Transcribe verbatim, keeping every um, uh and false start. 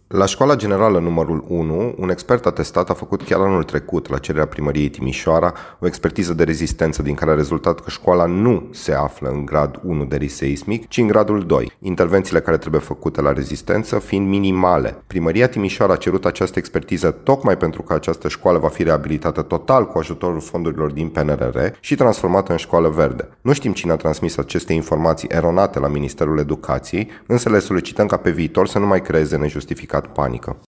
La Școala Generală numărul unu, un expert atestat a făcut chiar anul trecut, la cererea Primăriei Timișoara, o expertiză de rezistență din care a rezultat că școala nu se află în grad unu de risc seismic, ci în gradul doi, intervențiile care trebuie făcute la rezistență fiind minimale. Primăria Timișoara a cerut această expertiză tocmai pentru că această școală va fi reabilitată total cu ajutorul fondurilor din P N R R și transformată în școală verde. Nu știm cine a transmis aceste informații eronate la Ministerul Educației, însă le solicităm ca pe viitor să nu mai creeze nejustificat panică.